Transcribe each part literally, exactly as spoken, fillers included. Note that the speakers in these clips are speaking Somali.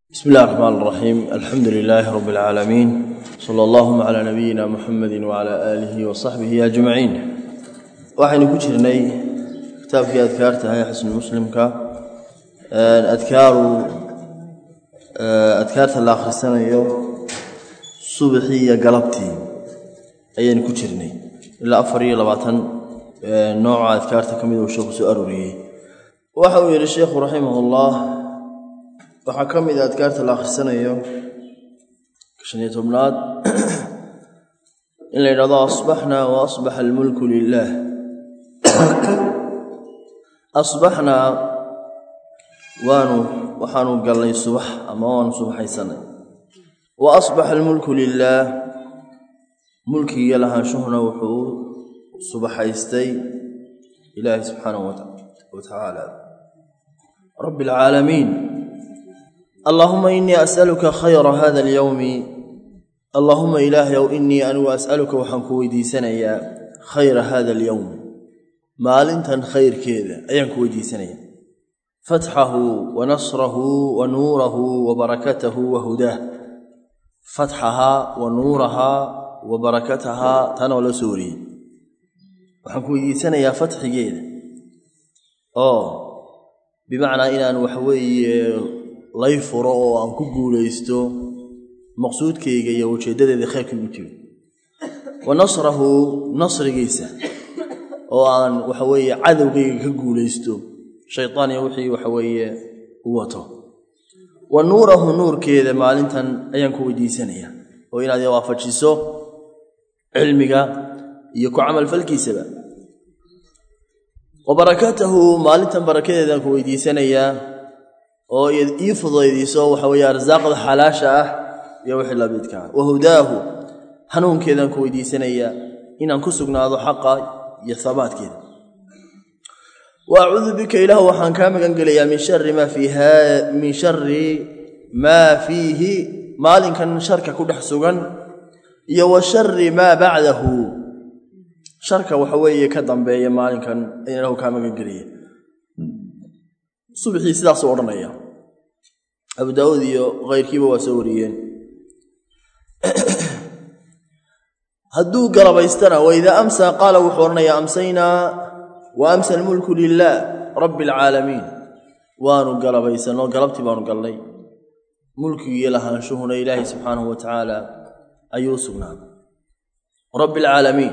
بسم الله الرحمن الرحيم. الحمد لله رب العالمين، صلى الله على نبينا محمد وعلى آله وصحبه أجمعين. waxaynu ku jirnay kitaabkii adkaarta ah xusn muslimka adkaaru adkaarta la akhrisanayo subaxii iyo galabtii ayaynu ku jirnay ilaa afar iyo labaatan nooc adkaarta kamid oo sheekhu soo arooriyay. waxa uu yiri sheekhu rahimahullah waxa kamid adkaarta la akhrisanayo shan iyo tobnaad in la yiraahdo asbahna wa asbaha al-mulku lillah. أصبحنا وانو وحانو قال لي صبح أما وانو صبحي سنة وأصبح الملك لله ملكي يلها شهنا وحور صبحي استي إلهي سبحانه وتعالى رب العالمين. اللهم إني أسألك خير هذا اليوم اللهم إلهي وإني أنا أسألك وحنكوي دي سنة يا خير هذا اليوم maalintan khayrkeeda ayaan ku weydiisanaya fathahu wa nasrahu wa nuurahu wa barakatuhu wa hudaah. fathaha wa nuuraha wa barakataha tan wala suuri waxaan ku weydiisanayaa fathigeeda oo bimaana inaan wax weeye lay furo oo aan ku guuleysto maqsuudkayga iyo ujeedadeeda khayrka ugu jiro wa nasrahu nasrigiisa oo aan waxa weeye cadawgayga ka guuleysto shaytaan iyo wixii waxa weeye u wato wa nuurahu nuurkeeda maalintan ayaan ku weydiisanaya oo inaad waafajiso cilmiga iyo ku amal falkiisaba wa barakatuhu maalintan barakadeedan ku weydiisanaya oo ii fududeydiso waxa weeye arsaaqada xalaasha ah iyo wixii la midka wa hudaahu hanuunkeedan ku weydiisanaya inaan ku sugnaado xaqa يثبات كده. وأعوذ بك إله وحن كامل قال من شر ما فيها من شر ما فيه مال كان شركة كل حسوغن يا وشر ما بعده شركة وحوية كدم بيا مال كان إنه كامل قال صبحي سلا صورنا يا أبو داود غير كيبه وسوريين هدو قرب يستنى وإذا أمسى قال وحورنا يا أمسينا وأمسى الملك لله رب العالمين. وانو قرب يستنى وقربت بانو قال لي ملكي يلها شهنا إلهي سبحانه وتعالى أيوسنا رب العالمين.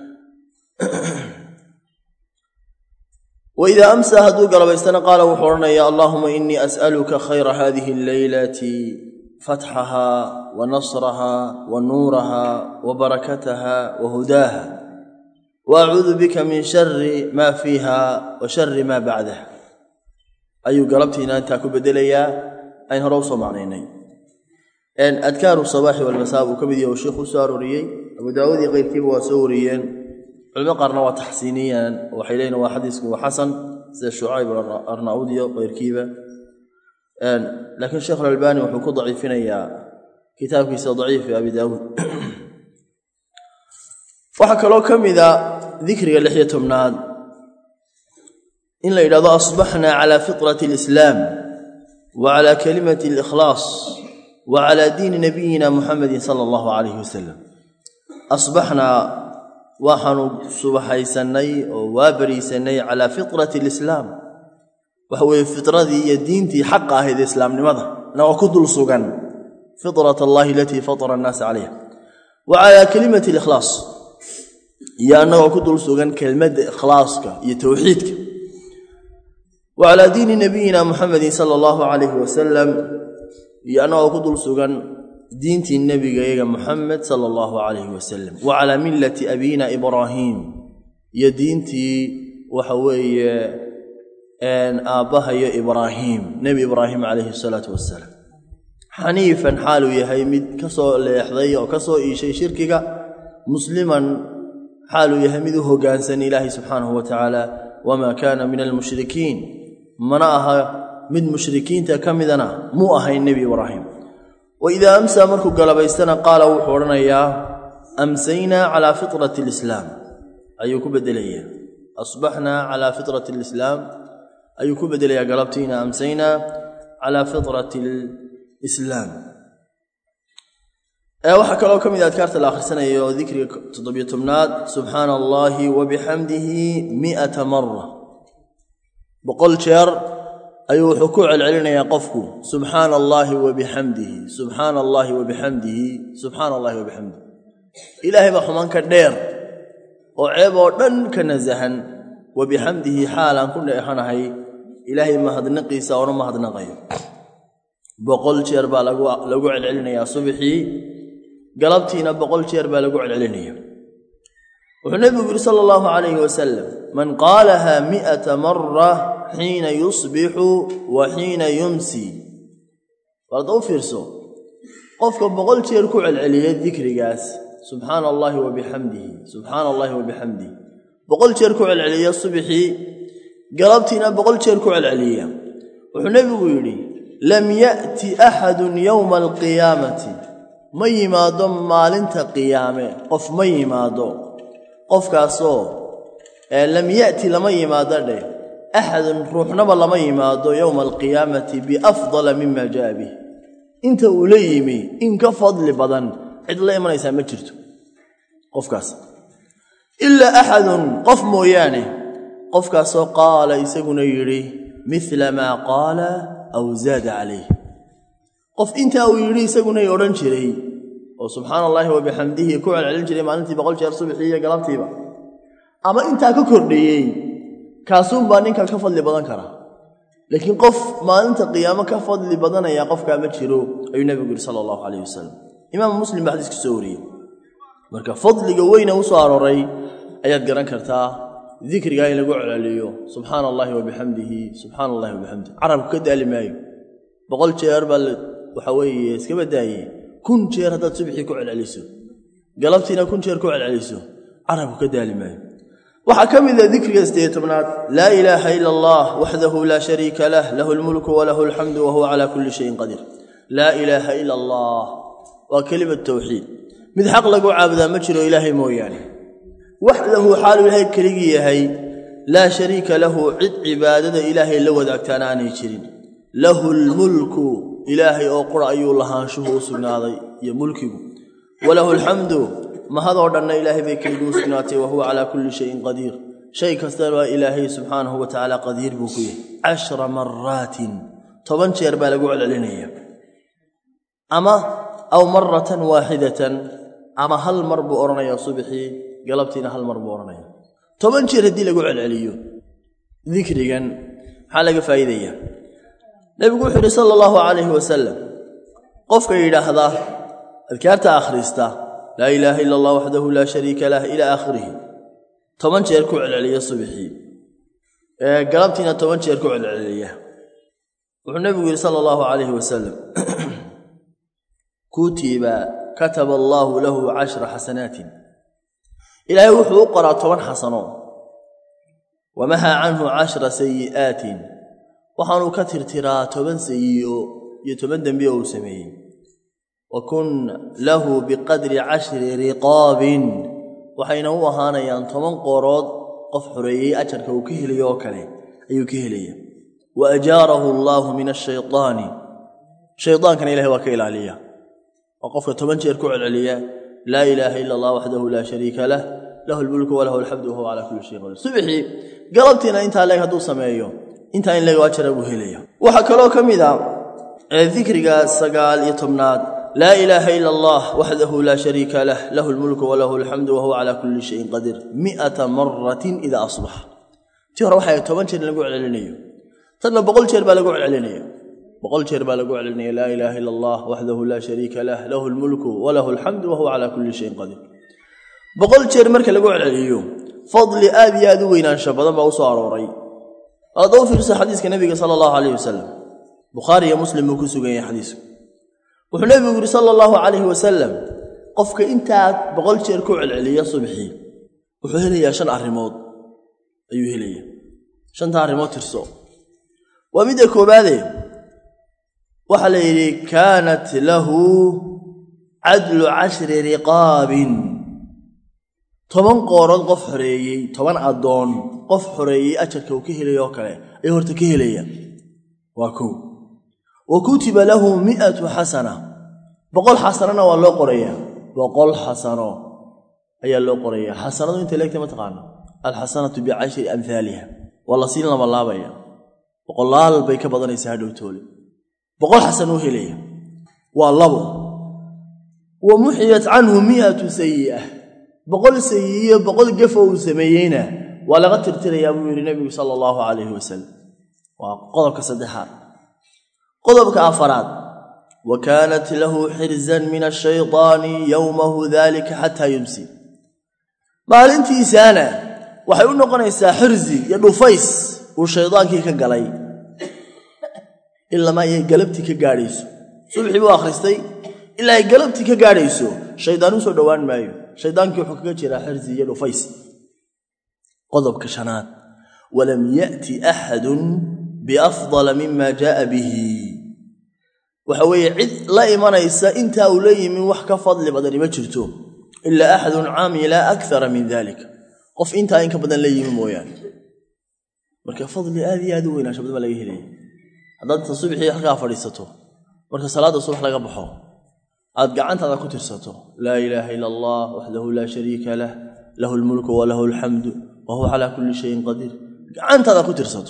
وإذا أمسى هدو قرب يستنى قال وحورنا يا اللهم إني أسألك خير هذه الليلة فتحها ونصرها ونورها وبركتها وهداها وأعوذ بك من شر ما فيها وشر ما بعدها. أي قربت هنا أنت كبدليا أين هروصوا معنيني أن أذكار الصباح والمساء وكبدي والشيخ ساروري أبو داود غير كيف وسوريا المقرن وتحسينيا وحيلين وحديث وحسن زي الشعيب الأرناؤودي غير كيفه لكن الشيخ الألباني وحكو ضعيفين يا كتاب كيسا ضعيف يا أبي داود. فحكى له كم إذا ذكر لحية مناد إن إذا أصبحنا على فطرة الإسلام وعلى كلمة الإخلاص وعلى دين نبينا محمد صلى الله عليه وسلم. أصبحنا وحن صبحي سني وابري سني على فطرة الإسلام وهو الفطرة دي دينتي حقها هذا الإسلام لماذا؟ نوكد سوغان فطرة الله التي فطر الناس عليها وعلى كلمة الإخلاص يا نوكد سوغان كلمة إخلاصك يتوحيدك وعلى دين نبينا محمد صلى الله عليه وسلم يا نوكد سوغان دينتي النبي محمد صلى الله عليه وسلم وعلى ملة أبينا إبراهيم يا دينتي وحوي أن آبها إبراهيم نبي إبراهيم عليه الصلاة والسلام حنيفا حاله يهيمد كسو ليحظي وكسو إيشي شركك مسلما حاله يهمده قانسا إلهي سبحانه وتعالى وما كان من المشركين مناها من مشركين تكمدنا مو أهي النبي إبراهيم. وإذا أمسى مركو قلب يستنى قال وحورنا يا أمسينا على فطرة الإسلام أيكو بدلية أصبحنا على فطرة الإسلام أيكو بدلية قلبتينا أمسينا على فطرة islaam. ee waxa kale oo kamid ah adkaarta la akhrisanayo dhikriga toddobiyo tobnaad subhanallahi wa bihamdihi mi'ata marra boqol jeer ayuu wuxuu ku celcelinayaa qofku subhanallahi wa bihamdihi subhanallahi wa bihamdihi subhanallahi wa bihamdihi ilaahay ba xumanka dheer oo ceeb oo dhan ka nazahan wa bihamdihi xaalan ku dheehanahay ilaahay mahadnaqiisa oo mahadnaqayo boqol jeer baa lagu lagu celcelinayaa subhii galabtiina boqol jeer baa lagu celcelinayaa wuxuu nabigu sallallahu alayhi wasallam man qaalaha mi'ata marra حين يصبح وحين يمسي فردو فيرسو قفك بقول شير كو علعليه ذكرياس سبحان الله وبحمده سبحان الله وبحمده بقول شير كو علعليه الصبحي قلبتنا بقول شير كو علعليه والنبي يقول لم يأتي أحد يوم القيامة مي ما ضم مالنت قيامه قف مي ما ضم قف كاسو لم يأتي لمي ما ضل أحد روحنا بالله ما يمادو يوم القيامة بأفضل مما جاء به انت أوليمي إنك فضل بدن عد الله ما يسمى جرته قف كاس إلا أحد قف موياني قف كاس قال يسقون يري مثل ما قال أو زاد عليه قف انت أو يري يسقون يورنشري وسبحان الله وبحمده كوع العلنجري ما أنت بقول شهر صبحية قلبتي با أما انت ككردي كاسون بانين كا فضل بدن كرا لكن قف ما انت قيامه كفضل بدن يا قف كما جيرو اي النبي صلى الله عليه وسلم امام مسلم بحديث كسوري marka fadliga weyna u soo aroray ayaad garan kartaa dhikriga in lagu celiyo subhanallahi wa bihamdihi subhanallahi wa bihamdihi arab ka daalimayo boqol jeer bal waxa weeye iska badaaye kun jeer hadaad subixi ku celiso galabtiina kun jeer ku celiso arab ka daalimayo waxa kamid ah dhikriga isteetobnaad la ilaha illa allah wahdahu la sharika lah lahul mulku wa lahul hamdu wa huwa ala kulli shay'in qadir la ilaha illa allah wa kalimat tawhid mid xaq lagu caabudaa ma jiro ilaahay mooyaane wahdahu xaalu ilaahay kaligi yahay la sharika lahu cid cibaadada ilaahay la wadaagtaan aanay jirin lahul mulku ilaahay oo qura ayuu lahaanshuhu sugnaaday iyo mulkigu wa lahul hamdu ما هذا ودنا إلهي بكل سناته وهو على كل شيء قدير شيء كستر إلهي سبحانه وتعالى قدير بكيه عشر مرات طبعا شير بالغوا على أما أو مرة واحدة أما هل مر بأورنا يا صبحي قلبتنا هل مر بأورنا طبعا شير هدي لقوا على عليه ذكريا حلقة فائدية نبي صلى الله عليه وسلم قفك إلى هذا الكارت آخرسته لا إله إلا الله وحده لا شريك له إلى آخره طبعا شيركوا على العليا الصبحي قلبتنا طبعا شيركوا على العليا والنبي صلى الله عليه وسلم كتب كتب الله له عشر حسنات إلهي وحو قرأ طبعا حسنات ومها عنه عشر سيئات وحانو كتر ترى طبعا سيئو يتمدن بيه وسميه وكن له بقدر عشر رقاب وحين هو هانا ينطمن قراد قف حريي أجرك وكهلي وكلي أي كهلي وأجاره الله من الشيطان شيطان كان إله وكيل عليا وقف تمنشر كوع العليا لا إله إلا الله وحده لا شريك له له الملك وله الحمد وهو على كل شيء قدير صبحي قلبتنا انت عليك هدو سمايو انت إن لك أجر أبو هليا وحكالو كميدا ذكرك السقال يتمناد لا إله إلا الله وحده لا شريك له له الملك وله الحمد وهو على كل شيء قدير مئة مرة إذا أصبح ترى وحي تبنشر لقوا علينيه ترى بقول شير بلقوا علينيه بقول شير بلقوا علينيه لا إله إلا الله وحده لا شريك له له الملك وله الحمد وهو على كل شيء قدير بقول شير مركز لقوا عليه فضل آبي أدوين أن شبضا ما وصار وري أضوف في حديث النبي صلى الله عليه وسلم بخاري مسلم وكسو جاي حديثه والنبي صلى الله عليه وسلم قفك انت بقول شير كوع العليا صبحي وحيليا شن اريمود ايو هليا شن اريمود ترسو وميده كوباده waxa la yiri كانت له عدل عشر رقاب toban qoorood qof xoreeyay toban adoon qof xoreeyay ajarka uu ka helayo kale ay horta ka helayaan waa koo وكتب له مئة حسنة بقول حسنة والله قرية بقول حسنة أي الله قرية حسنة أنت لك ما تقانا الحسنة بعشر أمثالها والله سيلنا والله بيا بقول الله البيك بدن يساعده تولي بقول حسنه إليه والله ومحيت عنه مئة سيئة بقول سيئة بقول قفوا سميينه ولا غترت يا أبو النبي صلى الله عليه وسلم وقضبك صدحات قضبك أفراد وكانت له حرزا من الشيطان يومه ذلك حتى يمسي maalintii saana waxay u noqonaysaa xirzi iyo dhufays uu sheedaankii ka galay ilaa ma ay galabti ka gaadhayso subaxii buu akhristay ilaa ay galabti ka gaadhayso sheedaanu soo dhawaan maayo sheedaankii wuxuu kaga jiraa xirzi iyo dhufays qodobka shanaad walam yati ahadun biafdal mimma jaa bihi waxa weeye cid la imanaysa inta uu leeyahay wax ka fadli badan ma jirto إلا أحد عامل أكثر من ذلك قف إنت إنك بدن لي مويان مركا فضل هذه هذوين عشان بدل ما لقيه لي هذا الصبح يحكى فريسته مركا صلاة الصبح لقى بحو عاد قعنت هذا كتر سته لا إله إلا الله وحده لا شريك له له الملك وله الحمد وهو على كل شيء قدير قعنت هذا كتر سته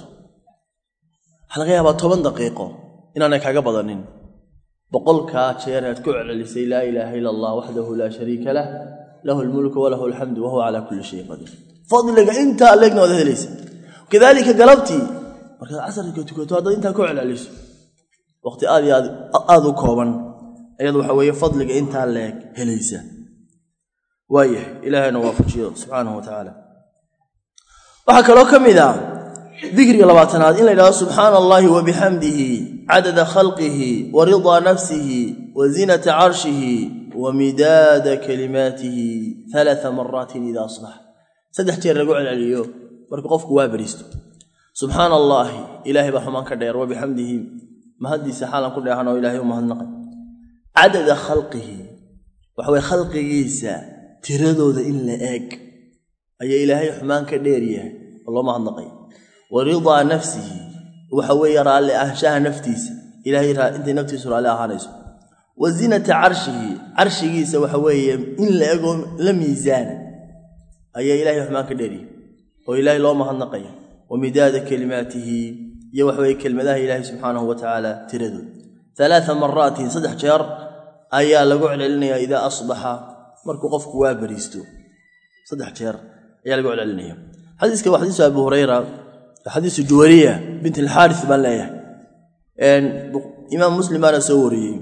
حلقيها بعد ثمان دقيقة إن أنا كعجب بدنين بقول كاتشير تكعل لسي لا إله إلا الله وحده لا شريك له له الملك وله الحمد وهو على كل شيء قدير فضلك أنت لقنا وذا ليس وكذلك قلبتي مركز عصر كنت هذا أنت كعل ليس وقت آذي آذو كوبا أيضا حوية فضلك أنت لك هليس وايه إلهي نوافق سبحانه وتعالى وحكى له كم إذا ذكر لباتناد إلا إله سبحان الله وبحمده عدد خلقه ورضا نفسه وزينة عرشه ومداد كلماته ثلاث مرات إذا أصبح سدح تير رجوع العليو مركب قفك وابريستو سبحان الله إلهي بحمان كدير وبحمده مهدي سحالا كل يحنا إلهي ومهنقا عدد خلقه وحوي خلقه يسا تردو ذا إلا إيك أي إلهي حمان كديريه الله مهنقا ورضا نفسه وحوي يرى لأهشاه نفتيس إلهي يرى أنت نفتيس رأى لأهانيس وزينة عرشه عرشه سوحوي إلا أقوم لم يزان أي إلهي حمان كديريه وإلهي الله مهنقا ومداد كلماته يوحوي كلمة إلهي سبحانه وتعالى تردو ثلاث مرات صدح شهر أيا لقوا لنا إذا أصبح مركو قفك وابريستو صدح شهر أيا لقوا لنا حديثك وحديث أبو هريرة حديث جويرية بنت الحارث بن ليه إن إمام مسلم أنا سوري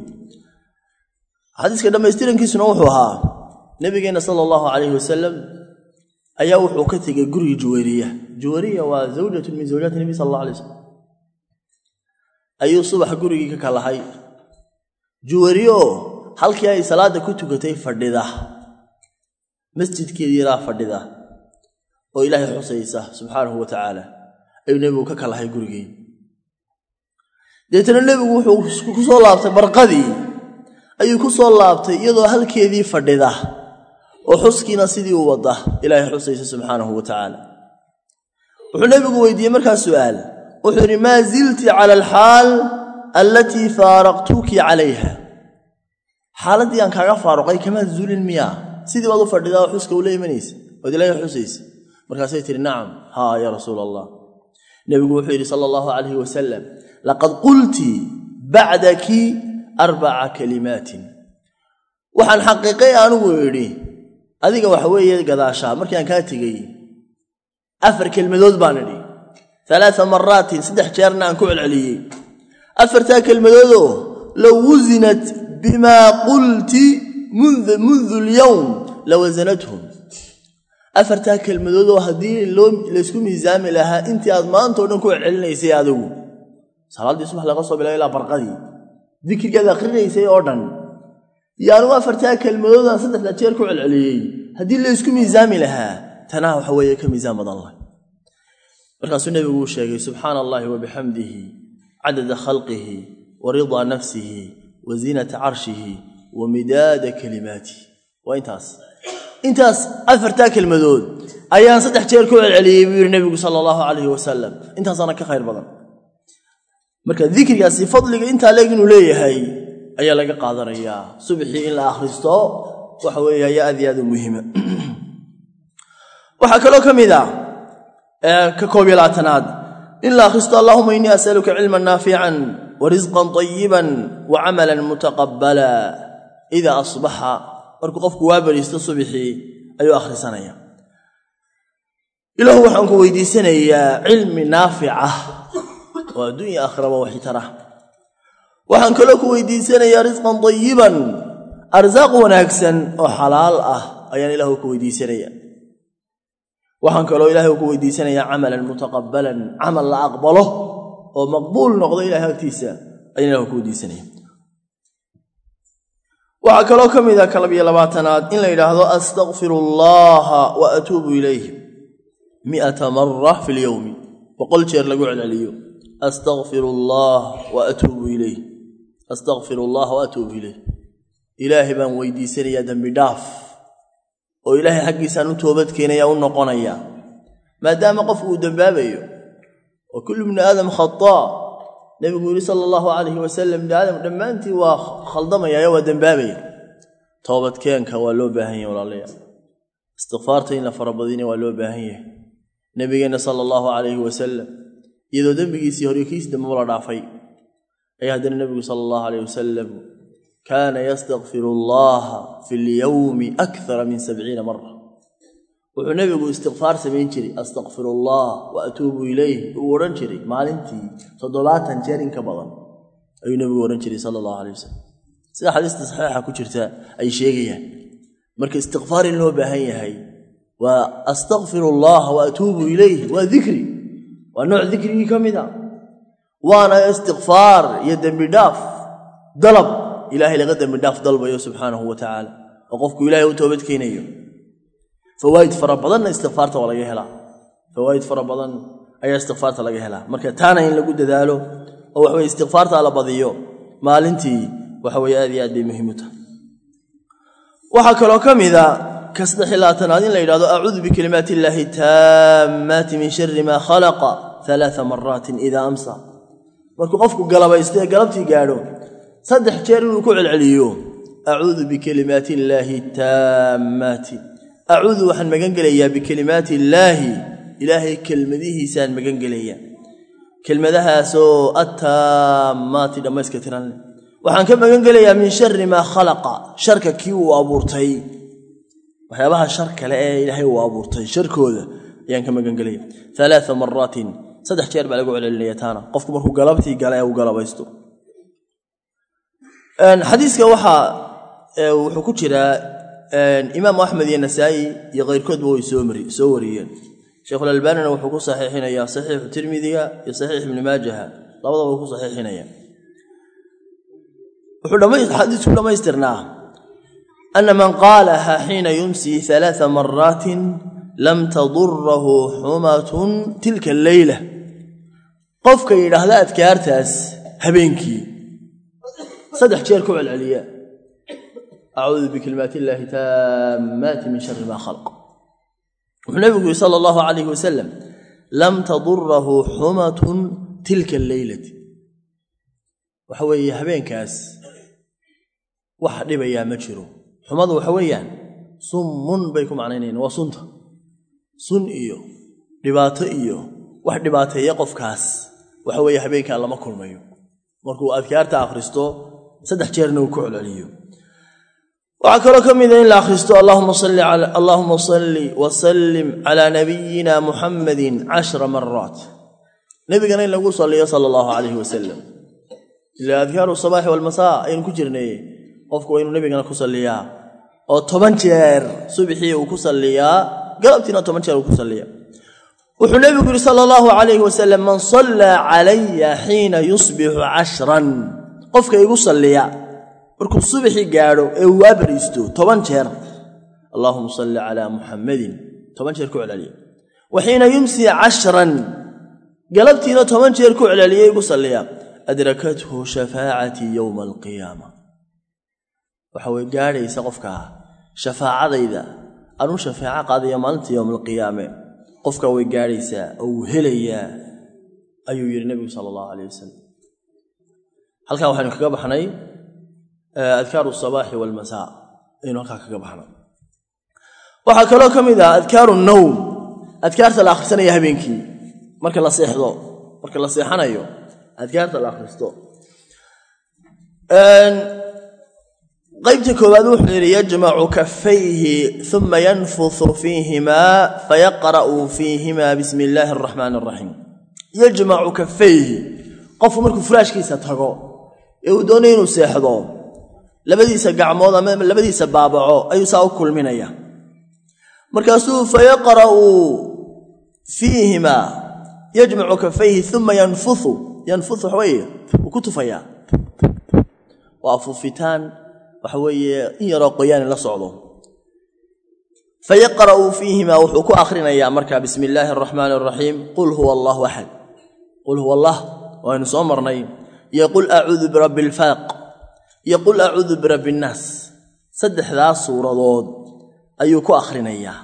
حديث كده ما يستيرن كيس نوحها نبينا صلى الله عليه وسلم أيوح وكتك جري جويرية جويرية وزوجة من زوجات النبي صلى الله عليه وسلم أيو صبح جري ككالهاي جويريو هل كي صلاة كنت كتير فردة مسجد كبيرة فردة وإلهي حسيسه سبحانه وتعالى أي نبي ككالهاي جري ديتنا النبي وحو كسول لابتي برقدي أي كسول لابتي يضو هل كي فردة وحسكينا سيدي ووضح إلهي حسيسه سبحانه وتعالى وحنبي ويدي مركز سؤال وحري ما زلت على الحال التي فارقتك عليها حالتي أنك فارقي كما زول المياه سيدي وضو فرددا وحسك ولي منيس ودي لا حسيس مركزيتي نعم ها يا رسول الله نبي وحيري صلى الله عليه وسلم لقد قلت بعدك أربع كلمات وحن حقيقي أنا ويري هذيك وحوية قداشا مركي كاتجي أفر كلمة ذو بانري ثلاث مرات سدح جارنا أنكوع العلي أفرتا كلمة ذو لو وزنت بما قلت منذ منذ اليوم لوزنتهم أفرتا كلمة ذو هذه لو لسكو ميزان لها أنت أضمان تقول أنكوع العلي يسي هذو صلاة دي سمح لغصب إلى إلى برقدي ذكر كذا خير يسي أردن يعني أفرتا كلمة ذو سدح لا تيركوع العلي هذه لسكو ميزان لها تناو حوية كميزان مضى الله الرسول النبي يقول شيء سبحان الله وبحمده عدد خلقه ورضا نفسه وزينة عرشه ومداد كلماته وإنتاس إنتاس أفرتاك المدود أيان صدح تيركوا العلي النبي صلى الله عليه وسلم إنتاس أنا كخير بضن marka dhikrigaasi fadliga inta leeg inuu leeyahay ayaa laga qaadanayaa subaxii in la akhristo waxa weeye ayaa aad iyo aad u muhiim ah waxa kale oo kamid ah ka koobilaatanaad in la akhristo Allahumma inni as'aluka ilman nafi'an wa rizqan tayyiban wa 'amalan mutaqabbala idha asbaha markuu qofku waa bariisto subaxii ayuu akhrisanaya ilaahu waxaan ku weydiisanayaa cilmi naafi'a wa dunya akhraba wa hitara waxaan kale ku weydiisanayaa rizqan tayyiban arzaaq wanaagsan oo xalaal ah ayaan ilaahu ku weydiisanayaa waxaan kale ilaahu ku weydiisanayaa amalan mutaqabbalan amal la aqbalo oo maqbuul noqdo ilaahay agtiisa ayaan ilaahu ku weydiisanayaa waxa kale kamid ah kalabiya labaatanaad in la yiraahdo astaghfirullah wa atuubu ilayhi mi'ata marra fil yawmi boqol jeer lagu celceliyo astaghfirullah wa atuubu ilayhi astaghfirullah wa atuubu ilayhi ilaahi baan weydiisanayaa dambi dhaaf oo ilaahay xaqiisa u toobad keenaya u noqonaya maadaama qofku uu dambaabayo oo kullu min aadam khata nabigu sallallahu alayhi wa sallam aadam dhamaantii waa khaldamaya waa dambaabaya toobad keenka waa loo baahan yahay walaalayaal istighfaarta in la farabadina waa loo baahan yahay nabigeena sallallahu alayhi wa sallam iyadoo dambigiisii hore kiis dambe la dhaafay ay hadana nabigu sallallahu alayhi wa sallam كان يستغفر الله في اليوم أكثر من سبعين مرة وعنبه استغفار سمين جري أستغفر الله وأتوب إليه ورنجري مالنتي صدولاتا جارين كبضا أي نبي ورنجري صلى الله عليه وسلم سيدا حديث صحيحة كترتا أي شيء مركز استغفار اللي هو بهاي هاي وأستغفر الله وأتوب إليه وذكري ونوع ذكري كمذا وانا استغفار يدن بداف ضلب إلهي لقدم من داف ضلبه سبحانه وتعالى وقفك إلهي وتوبت كينيه فوايد فربضان استغفارته ولا جهلا فوايد فربضان أي استغفارته ولا جهلا مركا تانا إن لقد ذاله أو حوي استغفارته على بضيو مالنتي وحوي هذه هذه مهمته وحكى لو كم إذا كسد حلاتنا لا يراد أعوذ بكلمات الله التامات من شر ما خلق ثلاث مرات إذا أمسى مركو قفك قلب يستيق قلبتي قالوا صدح جير وكوع العليو أعوذ بكلمات الله التامات أعوذ وحن مقنقليا بكلمات الله إلهي كلمته سان مقنقليا كلمة ذها سو التامات لما يسكتران وحن كم مقنقليا من شر ما خلق شرك كيو وابورتي وحيابها شرك لا إلهي وابورتي شرك هذا يعني كم مقنقليا ثلاث مرات صدح جير بلقوا على الليتانا قفكم مركو قلبتي قال يا وقلبيستو حديثك وحا wuxuu ku jira imaam Ahmad iyo Nasa'i iyo qeyrkood way soomri sooriyeen Sheikh Al-Albani wuxuu ku saxiixinayaa Sahih Tirmidhi iyo Sahih Ibn Majah labadaba uu ku saxiixinaya wuxuu dhamay xadiisku dhamaystirnaa anna man qalaha hina yumsi thalath marrat lam tadurruhu humatun tilka al-layla qofka yiraahdo adkaartaas habeenkii صدح جير كوع العلياء أعوذ بكلمات الله تامات من شر ما خلق والنبي صلى الله عليه وسلم لم تضره حمة تلك الليلة وحوي هبين كاس واحد بيا مجرو حمض وحويان صم بيكم عنين وصنت صن إيو رباط إيو واحد رباط يقف كاس وحوي هبين كان لما كل مايو مركو أذكارت أخرستو صدح جيرنا وكوع العليو وعكرا كمذا إلا أخرستو اللهم صل على اللهم صل وسلم على نبينا محمد عشر مرات نبينا إلا قول صلى صلى الله عليه وسلم إلا أذكار الصباح والمساء أين كجرني قفكو إنو نبينا كسليا أو طبنجير صبحي وكسليا قلبتنا طبنجير وكسليا وحنبي صلى الله عليه وسلم من صلى علي حين يصبح عشرا قفك يصلي مركو الصبح قالوا او ابريستو طبعا جير اللهم صل على محمد طبعا جير كو علي وحين يمسي عشرا قلبتنا طبعا جير كو علي يصلي ادركته شفاعتي يوم القيامه وحوي غاري سقفك شفاعتيدا انو شفاعه قاديه مالنت يوم القيامه قفك وي غاريسا او هليا ايو يري النبي صلى الله عليه وسلم halkaa waxaynu kaga baxnay adkaaru sabaaxi walmasaa aynu halkaa kaga baxnay waxaa kaloo ka mid ah adkaaru nawm adkaarta la akhrisanaya habeenkii marka la seexdo marka la seexanayo adkaarta la akhristo qaybta koowaad wuxuu yidhi yajmacu kaffayhi uma yanfuthu fiihimaa fayaqra'u fiihimaa bismi illaahi araxmaani araxiim yajmacu kaffayhi qofku markuu furaashkiisa tago ee uu doonayo inuu seexdo labadiisa gacmood ama labadiisa baabaco ayuu saa u kulminaya markaasuu fayaqra'u fiihimaa yajmacu kaffayhi uma yanfuthu yanfuthu waxa weeye wuu ku tufayaa waa afuufitaan waxa weeye in yaroo qoyaan la socdo fayaqra'u fiihimaa wuxuu ku akhrinayaa markaa bismi illaahi araxmaani araxiim qul huwa allahu axad qul huwa allah waaynu soo marnay iyo qul acuudu birabbi alfalaq iyo qul acuudu birabbi innaas saddexdaas suuradood ayuu ku akhrinayaa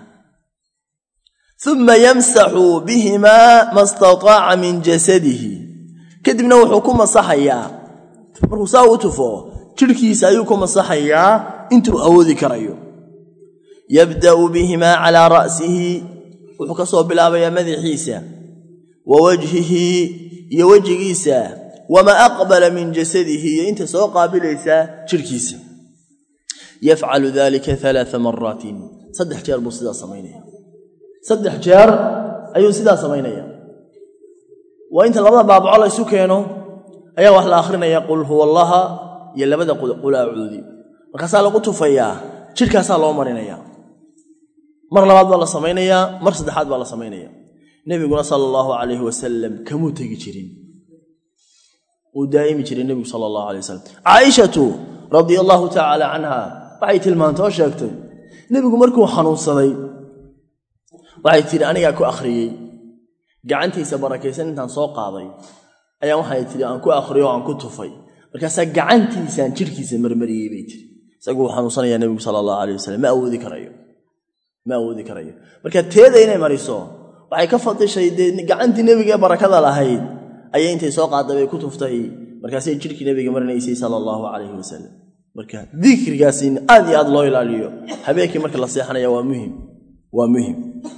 uma yamsaxu bihimaa ma istataaca min jasadihi kadibna wuxuu ku masaxayaa markuu saa u tufo jirkiisa ayuu ku masaxayaa intuu awoodi karayo yabda'u bihimaa calaa ra'sihi wuxuu ka soo bilaabayaa madaxiisa wa wajhihi iyo wejigiisa wamaa aqbala min jasadihi iyo inta soo qaabilaysa jirkiisa yafcalu dalika alaaa maraatin saddex jeer buu sidaa samaynaya saddex jeer ayuu sidaa samaynaya waa inta labada baabaco la isu keeno ayaa wax la akhrinaya qul huwa allaha iyo labada qul acuudi markaasaa lagu tufayaa jirkaasaa loo marinayaa mar labaad baa la samaynayaa mar saddexaad baa la samaynaya nebiguna sala allahu calayhi wasalam kamuu tegi jirin uu daa'imi jiray nebigu sala allahu alayh wasalam caaishatu radia allahu tacaala canha waxay tilmaantay oo sheegtay nebigu markuu xanuunsaday waxay tidhi anigaa ku akhriyey gacantiisa barakaysan intaan soo qaaday ayaa waxay tidhi aan ku akhriyo o aan ku tufay markaasaa gacantiisaan jirkiisa marmariyey bay tiri isaguu xanuunsanayaa nebigu sala allahu alayh wasalam ma awoodi karayo ma awoodi karayo marka teeda inay mariso waxay ka fadishay dee gacantii nebiga ee barakada lahayd ayay intay soo qaaday bay ku tuftay markaasay jirkii nebiga marinaysay sala allahu calayhi wasalam marka dikrigaas in aad iyo aad loo ilaaliyo habeenkii marka la seexanaya waa muhim waa muhim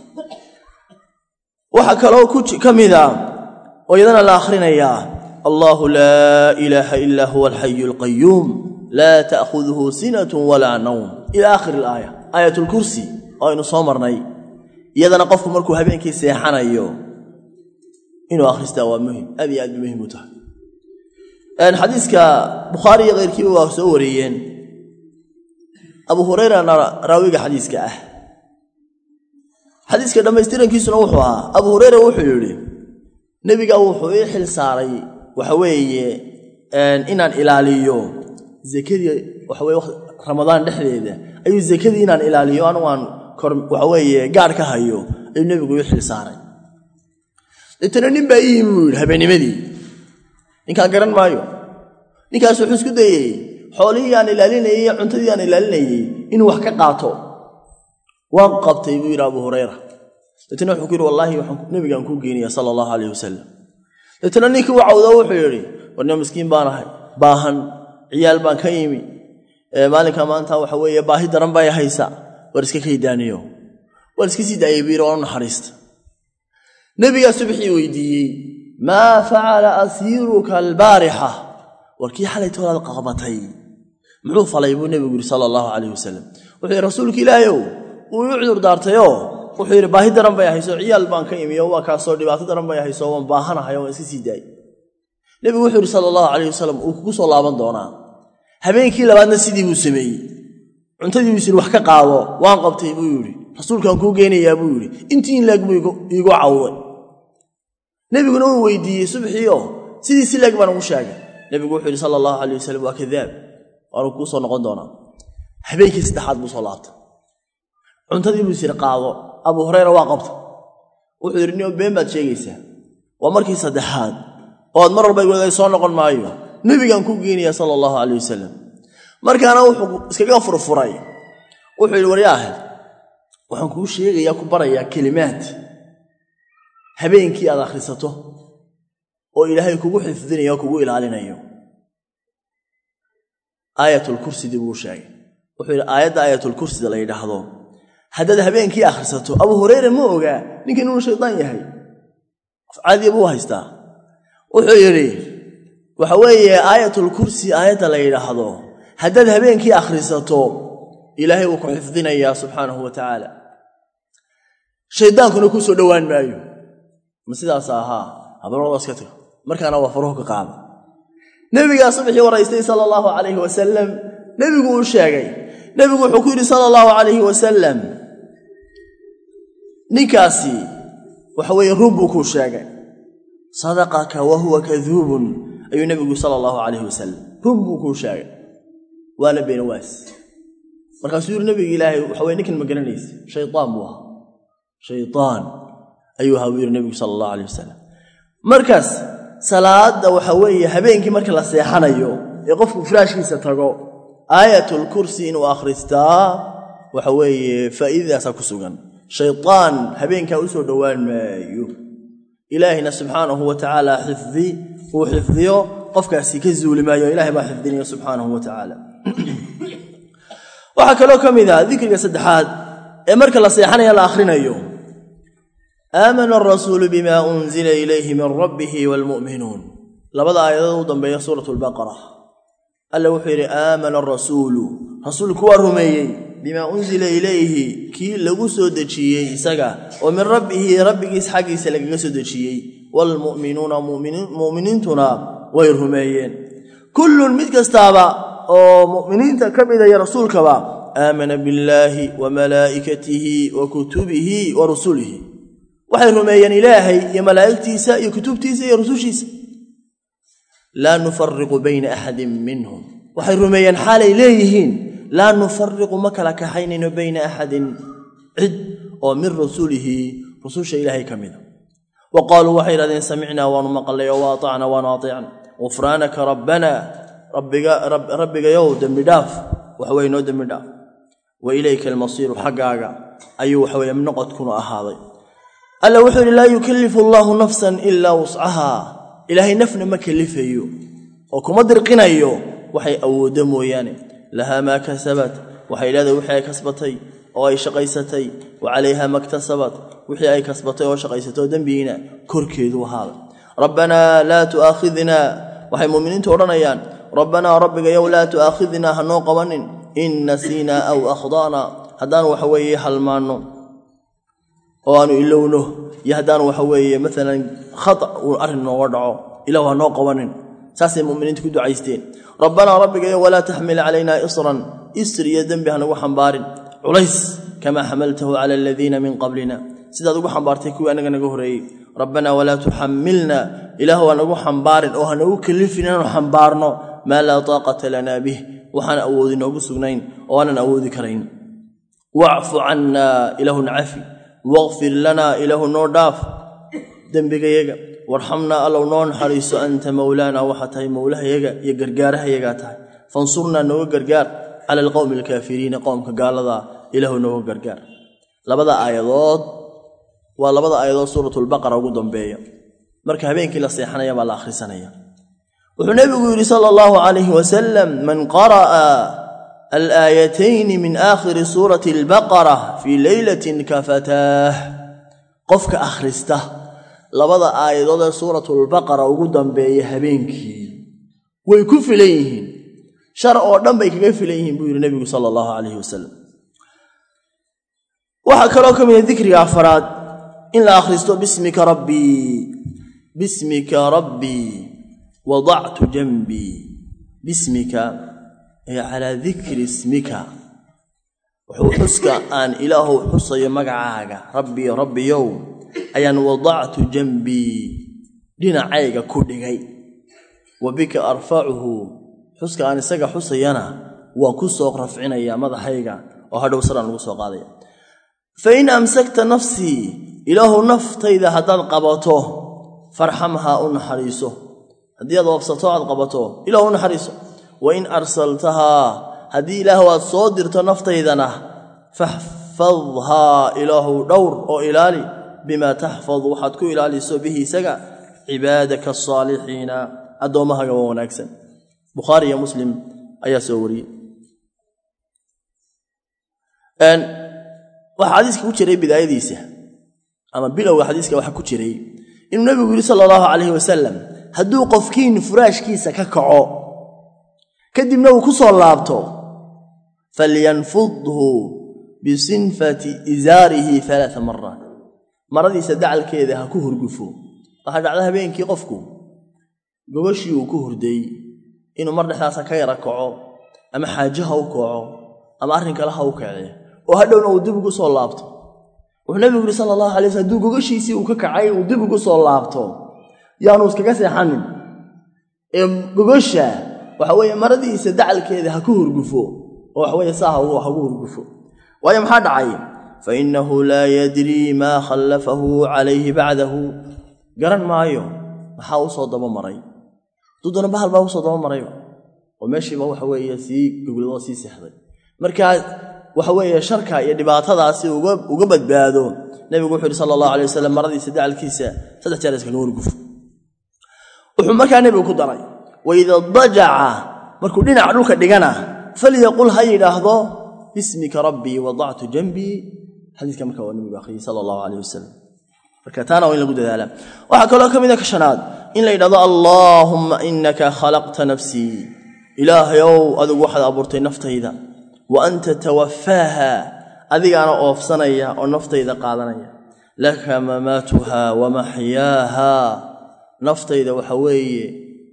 waxaa kaloo ka mid a oo iyadana la akhrinayaa allahu laa ilaaha ilaa huwa alxayu alqayuum laa ta'khuduhu sinatun walaa nawm ila aakhiri alaaya aayatulkursi oo aynu soo marnay iyadana qofku markuu habeenkii seexanayo inuu akhristaa waa muhim aad iyo aad muhim u tahay xadiiska bukhaari iyo keyrkiiba waa soo wariyeen abu hurayrana raawiga xadiiska ah xadiiska dhammaystirankiisuna wuxuu ahaa abu hurayra wuxuu yidhi nebiga wuxuu ii xil saaray waxa weeye inaan ilaaliyo zakadii waxa weye ramadaan dhexdeeda ayuu zakadii inaan ilaaliyo anigu aan waxa weeye gaar ka hayo ayuu nebigu ii xil saaray deetana nin baa ii yimi buu yidhi habeennimadii ninkaan garan maayo ninkaas wuxuu isku dayey xoolihii aan ilaalinayey iyo cuntadii aan ilaalinayey inuu wax ka qaato waan qabtay buu yidhi abu hurayra deetana wuxuu ku yidhi wallaahi waxaan nebigaan kuu geynaya sala allahu calayh wasalam deetana ninkii u cawdo wuxuu yidhi warnimo miskiin baan ahay baahan ciyaal baan ka yimi maalinka maanta waxa weeye baahi daran bay haysa war iska kaydaaniyo war iska sii daayay buu yidhi waan u naxariista nebigaa subaxii weydiiyey maa facala asiiruka albaarixa warkii xalay toolaad qaqbatay muxuu falay buu nebigu yidhi sala allahu calayh wasalam wuxuu yidhi rasuulka ilaahayow wuu ii cudur daartayoo wuxuu yidhi baahi daran bay hayso ciyaal baan ka imiyo waa kaasoo dhibaato daran bay hayso waan baahanahay waan iska sii daayey nebigu wuxuu yidhi sala allahu calayh wasalam uu kugu soo laaban doonaa habeenkii labaadna sidii buu sameeyey cuntadii buu is yidhi wax ka qaado waan qabtay buu yidhi rasuulkaan kuu geynayaa buu yidhi intii in leeg buu iigu cawday nebiguna uu weydiiyey subxiioo sidii si leeg baan ugu sheegay nebigu wuxuu yidhi sala allahu calayh wasalam waa kadaab waanu kuu soo noqon doonaa habeenkii saddexaad buu soo laabtay cuntadii buu is yidhi qaado abu hurayra waa qabta wuxuu yidhi nio been baad sheegaysaa waa markii saddexaad oo aad mar walba igooday soo noqon maayo nebigaan kuu geynayaa sala allahu calayh wasalam markaana wuxuu iskaga furfuray wuxuu yidhi waryaahe waxaan kuu sheegayaa ku barayaa kelimaad habeenkii aad akhrisato oo ilaahay kugu xifdinayo oo kugu ilaalinayo aayatul kursi dib uu sheegay wuxuu yiri aayada aayatul kursi la yiraahdo hadad habeenkii akhrisato Abu Hurayra ma oga ninkan inuu shaydaan yahay caadi buu haystaa wuxuu yiri waxa weeye aayatul kursi aayada la yiraahdo hadad habeenkii akhrisato ilaahay uu ku xifdinayaa subhanahu wa ta'ala shaydaankuna ku soo dhawaan maayo ma sidaas ahaa habarooda iska tago markaana waa faruhu ka qaada nabiga subhanahu wa ta'ala sallallahu alayhi wa sallam nabigu uu sheegay nabigu wuxuu ku yiri sallallahu alayhi wa sallam ninkaasi waxa weeye rubu ku sheegay sadaqaka wa huwa kadhubun ayu nabigu sallallahu alayhi wa sallam rubu ku sheegay wala been waas markaas yiri nabiga ilaahay waxa weeye ninkan ma garanaysa shaydaan buu ahaa shaydaan ayuu hawiir nabiga sallallahu alayhi wa sallam markaas salaada waxa weeye habeenkii marka la seexanayo ee qofku firaashkiisa tago aayatul kursi inuu akhristaa waxa weeye faa'iidaas ku sugan shaydaan habeenka u soo dhawaan maayo ilaahina subhanahu wa ta'ala xifdi uu xifdiyo qofkaasi ka zuulimayo ilaahay baa xifdinayo subhanahu wa ta'ala waxa kale oo kamida dhikriga saddexaad ee marka la seexanayo la akhrinayo آمن الرسول بما أنزل إليه من ربه والمؤمنون لبدا آيات ودنبيه سورة البقرة ألا وحير آمن الرسول رسول كوارهمي بما أنزل إليه كي لغسو دجيي سغا ومن ربه ربك إسحاقي سلغسو دجيي والمؤمنون مؤمنين مؤمنين تنا ويرهميين كل متكستابا أو مؤمنين تكبد يا رسول كبا آمن بالله وملائكته وكتبه ورسله waxay rumeeyeen ilaahay iyo malaa'iktiisa iyo kutubtiisa iyo rusushiisa la nufarriqu bayna ahadin minhum waxay rumeeyeen xalay leeyihiin la nufarriqu makala ka haynina bayna ahadin cid oo min rasulihi rususha ilaahay kamida waqalu waxay radeen sami'na wa maqalay wa ata'na wa nati'an ghufranaka rabbana rabbiga rabbiga yow dambi dhaaf waxa way noo dambi dhaaf wa ilayka al-masir hagaga ayu waxa way noqodkuna ahaaday ألا وحول لا يكلف الله نفسا إلا وسعها إلهي نفنا ما كلفيه وكما درقنايو وحي أودمو يعني لها ما كسبت وحي لاذا وحي كسبتي وأي شقيستي وعليها ما اكتسبت وحي أي كسبتي وشقيستي ودنبينا كركيدو هذا ربنا لا تؤاخذنا وحي مؤمنين تورنيان ربنا ربك يو لا تؤاخذنا هنوق ونن إن نسينا أو أخضانا هدان وحوي حلمانو وانو إلونه يهدان وحوي مثلا خطأ وأرن وضعه إلوها نو قوانين ساس المؤمنين تكدو عيستين ربنا ربك ولا تحمل علينا إصرا إسر يدن بها نو حنبار عليس كما حملته على الذين من قبلنا سيدا دو حنبارتك وأنا نقول ربنا ولا تحملنا إله ونو حنبار أو نو كلفنا حنبارنا ما لا طاقة لنا به وحن أوذي نو سجنين وأنا أوذي كرين واعف عنا إله عفي واغفر لنا إله النordaf دنبيغيغا وارحمنا الله نون حريص أنت مولانا وحتى مولاهيغا يا غرغارها يغا تahay فانصرنا نو غرغار على القوم الكافرين قوم كغالدا إله نو غرغار لبدا آيادود waa labada aayadood suuratul baqara ugu dambeeya marka habeenkii la seexanaya baa la akhrisanaya wuxuu nabigu yiri sallallahu alayhi wa sallam man qaraa al-ayatayn min aakhir surati al-baqara fi laylatin kafatah qofka akhrista labada aayadood ee suuratul baqara ugu dambeeya habeenkii way ku filayeen shar oo dhan bay kaga filayeen buu yiri nabigu sallallahu alayhi wa sallam waxa kale oo kamid dhikriga afraad إن لا أخرجت باسمك ربي باسمك ربي وضعت جنبي باسمك هي على ذكر اسمك وحسك أن إله حصي مقعاك ربي ربي يوم أي أن وضعت جنبي دينا عيك كودغي وبك أرفعه حسك أن سقى حصينا وكسوق رفعنا يا مضحيك وهذا وصلنا نوسوق هذا فإن أمسكت نفسي إله نفتيذا هدان قبطه فرحمها أنحريسه هدي الله وفسطها قبطه إله أنحريسه وإن أرسلتها هدي إله الصادر تنفتيذنا فاحفظها إله دور أو إلالي بما تحفظ وحدك إلالي سبه سقع عبادك الصالحين أدومها قوون أكسن بخاري يا مسلم ayaa soo wariyay aan waxa hadiiska ku jiray bidaayadiisa ama bilowga hadiiska waxa ku jiray inuu nabigu yiri sallallahu alayhi wasallam haduu qofkiin furaashkiisa ka kaco kadibna uu ku soo laabto falyanfudhu bisinfati izarihi thalath marrat maradiisa dacalkeeda ha ku hurgufo waxa dhacda habeenkii qofku gobashii uu ku hurday inuu mar dhaxaasa ka yara kaco ama xaajaha u kaco ama arrin kale ha u kaco oo hadhowna uu dib ugu soo laabto wuxuu nabigu sallallahu alayhi wasallam haduu gogashiisii uu ka kacay uu dib ugu soo laabto yaanu iskaga seexanin ee gogasha waxa weeye maradiisa dacalkeeda ha ku hurgufo oo waxa weeye saaha uu ha ku hurgufo waayo maxaa dhacay fa innahu la yadri ma khallafahu alayhi ba'dahu garan maayo waxa uu soo daba maray dudana bahal baa uu soo daba maray oo meeshiiba waxa weeye si goglado si seexday marka waxa weeye sharka iyo dhibaatadaasi uga uga badbaado nabigu wuxuu sallallahu alayhi wasallam maradiisa dacalkiisa saddex jeer iska hurgufo wuxuu markaa nabigu ku daray وإذا ضجع markuu dhinac dhulka dhigana faliyaqul haydaahdo bismika rabbi wada'tu janbi hadithka markaa waa nabiga akhi sallallahu alayhi wasallam marka taana waa in lagu dadaala waxa kale oo kamid ah ka shanaad in la yiraahdo allahumma innaka khalaqta nafsi ilaahayow adigu waxaad abuurtay naftayda wa anta tawaffaha adigaana oofsanaya oo naftayda qaadanaya laka mamatuha wa mahyaha naftayda waxa weeye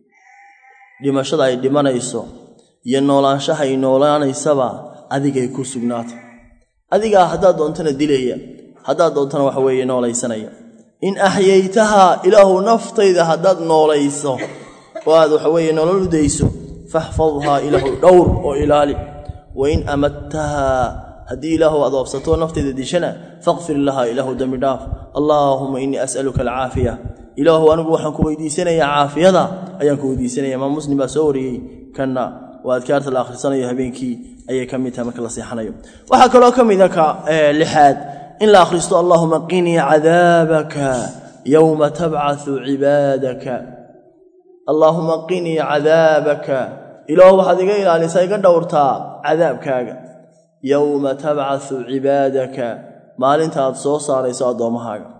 dhimashada ay dhimanayso iyo noolaanshaha ay noolaanaysaba adigay ku sugnaatay adiga hadaa doontana dilaya hadaa doontana waxa weeye noolaysanaya in ahyaytaha ilaahu naftayda hadaad noolayso waad waxa weeye nololudayso fahfadha ilaahu dhawr oo ilaali wa in amattaha hadii ilaahu adoobsato naftayda dishana faghfir laha ilaahu dambi dhaaf allahumma inni as'aluka al-aafiyah ilaahu anigu waxaan ku weydiisanayaa caafiyada ayaan ku weydiisanayaa ma muslim baa soo wariyay kana waa adkaarta la akhrisanayo habeenkii ayay kamid tahay marka la seexanayo waxa kale oo kamid ah ka lixaad in la akhristo allahumma qini cadaabaka yawma tab'athu ibadaka allahumma qini cadaabaka ilaahu waxaad iga ilaalisaa iga dhowrtaa cadaabkaaga yawma tab'athu ibadaka maalinta aad soo saarayso adoomahaaga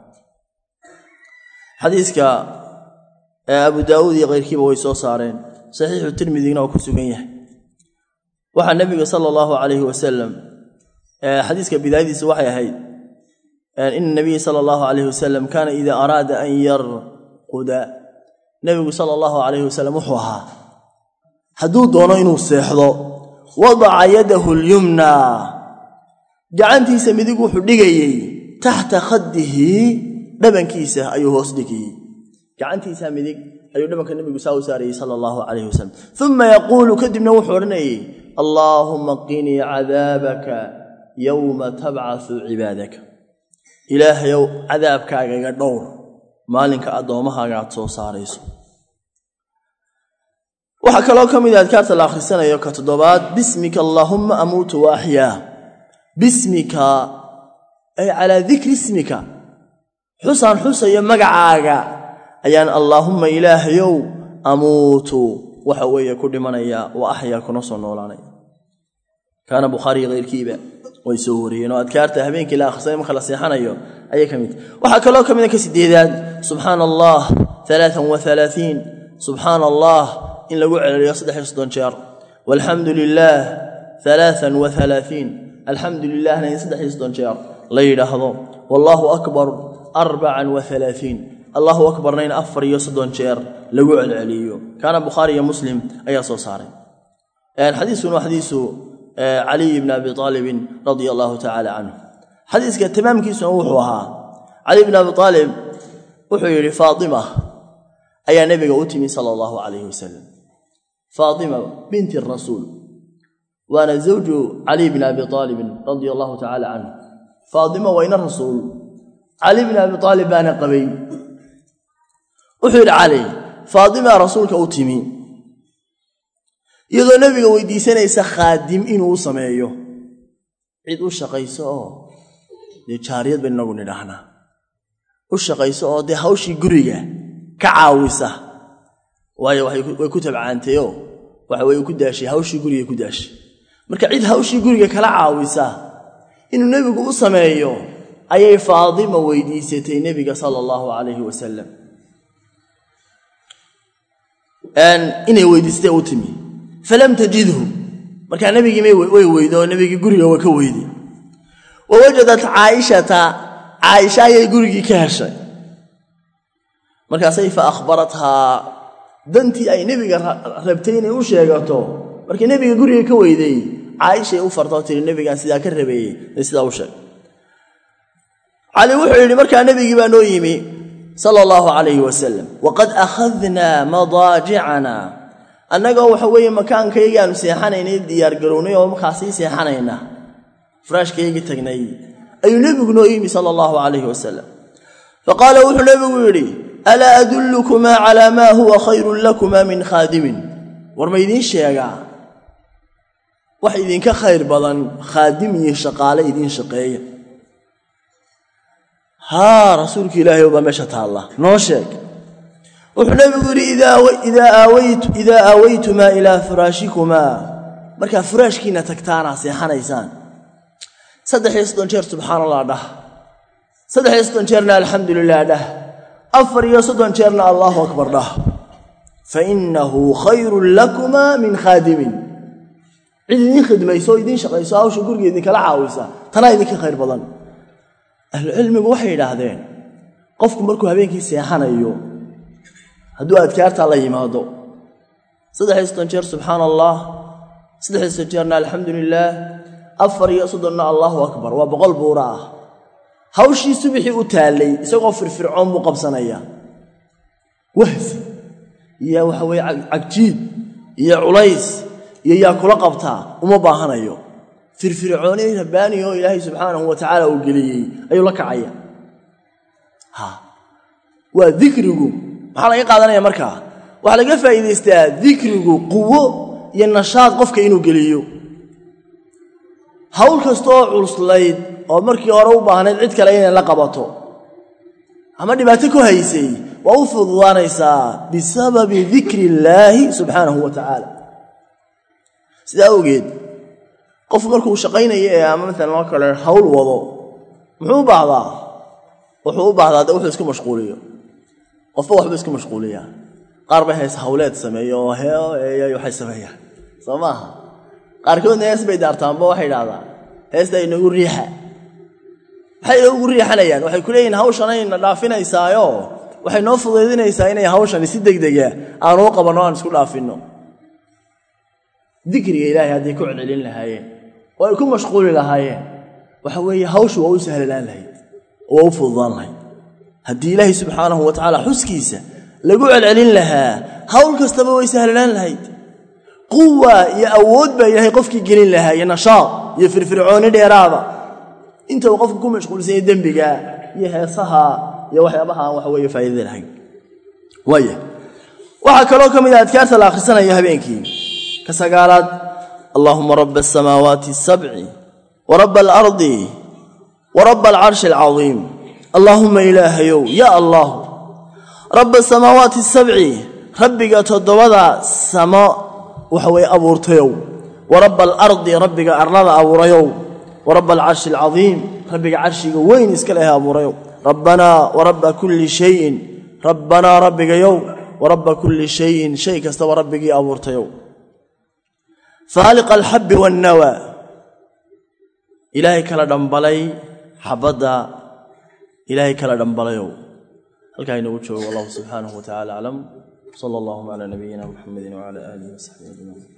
حديثك أبو داود غير كيف هو يسوسارين صحيح الترمذي نوع كسوجيه وحى النبي صلى الله عليه وسلم حديثك بداية سواحي هاي إن النبي صلى الله عليه وسلم كان إذا أراد أن يرقد النبي صلى الله عليه وسلم وحوها حدود ونين السحر وضع يده اليمنى جعنتي سميدك وحدقي تحت خده dhabankiisa ayuu hoos dhigay gacantiisa midig ayuu dhabanka nabigu soo saaray sallallahu alayhi wasallam thumma yaqulu kadibna wuxuu oranayay allahumma qini cadaabaka yawma tab'athu ibadaka ilaahayow cadaabkaaga iga dhowr maalinka adoomahaaga aad soo saarayso waxa kale oo kamid ah adkaarta la akhrisanayo ka toddobaad bismika allahumma amutu wa ahya bismika ay ala dhikri ismika حسن حسن مغعاغا ايان اللهم الهيو اموت وحويه كدمنيا واحيا كنسو نولانيا كان بخاري غير كيبه ويسوريين اذكارته habeenkii la akhrisay ma kala seexanayo ayay kamid waxa kale oo kamid ka sideedaad subhanallah ثلاثة وثلاثين subhanallah in lagu celiyo saddex iyo soddon jeer walhamdulillah ثلاثة وثلاثين alhamdulillah in saddex iyo soddon jeer la yiraahdo wallahu akbar أربعة وثلاثين الله أكبر نين أفر يصدون شير لقوع العليو كان بخاري مسلم أي صوصاري الحديث هو حديث علي بن أبي طالب رضي الله تعالى عنه حديث كتمام كيس وحوها علي بن أبي طالب وحي فاطمة أي نبي أتمي صلى الله عليه وسلم فاطمة بنت الرسول وأنا زوج علي بن أبي طالب رضي الله تعالى عنه فاطمة وين الرسول علي بن أبي طالب أنا قبي وحير علي فاطمة رسولك أتمي إذا نبي ويدي سنة خادم إنه سمعيه عيد وشقيسه دي شاريات بين نقول نحنا وشقيسه دي هوشي قرية كعاوسة وهي وهي كتب عنتيو waxa way ku daashay hawshii guriga ku daashay marka cid hawshii guriga kala caawisa inuu nabigu u sameeyo ayay Faadima weydiisatay nabiga sallallahu alayhi wasallam an inay weydiistay u timi falam tajidhu marka nabigi may way weydo nabigi guriga waa ka weydi wawajadat Aisha ta Aisha ay gurigi ka heshay marka sayfa akhbaratha danti ay nabiga rabtay inay u sheegato marka nabiga guriga ka weyday Aisha u fartay tii nabiga sida ka rabeeyay sida u sheeg Ali wuxuu yiri marka nabigi baa noo yimi sallallahu alayhi wasallam waqad akhadna madaji'ana annaga waxa weeye makaankayga aanu seexanaynay diyaar garownay oo markaas seexanayna furaashkayga tagnay ayuu nabigu noo yimi sallallahu alayhi wasallam faqala wuxuu nabigu yiri ala adullukuma ala ma huwa khayrun lakuma min khadimin war ma idin sheega wax idin ka khayr badan khadim iyo shaqaale idin shaqeeya ha rasuulka ilaahay oo meesha taala noo sheeg wuxuu nabigu yiri ida ida awaytu ida awaytuma ila furashikuma marka furaashkiina tagtaana seexanaysaan saddex iyo soddon jeer subhanallah dah saddex iyo soddon jeerna alxamdulillah dah afar iyo soddon jeerna allahu akbar dah fa innahu khayrun lakuma min khadimin idin khidmayso idin shaqayso hawsha guriga idin kala caawisa tana idin ka khayr badan ahlu cilmigu waxay yiraahdeen qofku markuu habeenkii seexanayo haduu adkaarta la yimaado saddex iyo soddon jeer subhanallah saddex iyo soddon jeerna alxamdulillah afar iyo soddon allahu akbar waa boqol buura ah hawshii subaxii u taalay isagoo firfircoon buu qabsanaya wahsi iyo waxa way cagjiid iyo culays iyo yaa kula qabta uma baahanayo firfircoon ee rabbaaniyo ilaahay subhanahu wa ta'ala uu geliyay ayuu la kacaya ha waa dhikrigu waxa laga qaadanaya markaa waxa laga faa'iideystaa dhikrigu quwo iyo nashaad qofka inuu geliyo hawl kasto culuslayd oo markii hore u baahnayd cid kale inay la qabato ama dhibaato ku haysay waa u fududaanaysaa bisababi dhikri Ilaahi subhanahu wa ta'ala sida ogeed qof markuu shaqaynayo ama midna loo kale hawl wado muxuu baahdaa wuxuu u baahdaa wuxuu isku mashquuliyo qofba waxba isku mashquuliya qaar ba hees hawleed sameeyo heeyo waxay sameeyaan Soomaha qaarkood nees bay daartaanba waxay yiraahdaan heesta inagu riixa waxay ugu riixanayaan waxay ku leeyihiin hawshan ay dhaafinaysaayoo waxay noo fududeynaysaa inay hawshan si degdeg ah aan u qabano aan isku dhaafino dhikriga ilaahay hadii ku celcelin lahaayeen oo ku mashquuli lahaayeen waxa weeye hawshu waa u sahlan lahayd oo u fududaan lahayd hadii ilaahay subhanahu wa ta'ala xuskiisa lagu celcelin lahaa hawl kastaba way sahlan lahayd quwa iyo awood baa ilaahay qofkii gelin lahaa iyo nashaad iyo firfircooni dheeraada inta uu qofku ku mashquulsan dambiga iyo heesaha iyo waxyaabaha waxa weeye faa'iido lahayn waya waxa kaloo kamid ah adkaarta la akhrisanayo habeenkii ka sagaalaad allahumma rabbas samawati sab'i wa rabbal ardi wa rabbal arshil azim allahumma ilahayu ya allah rabbas samawati sab'i rabbiga todobada sama waxa way abuurtayow wa rabbal ardi rabbiga arlada abuurayow wa rabbal arshil azim rabbiga arshiga weyn iska leh abuurayow rabbana wa rabb kulli shay'in rabbana rabbiga yow wa rabb kulli shay'in shay kasta wa rabbigi abuurtayow faaliq alhabbi wan nawa ilaahi kala dhambalay xabada ilaahi kala dhambalayow halka inuu joogo wallahu subhanahu wa ta'ala alam sallallahu ala nabiyyina muhammadin wa ala alihi wa sahbihi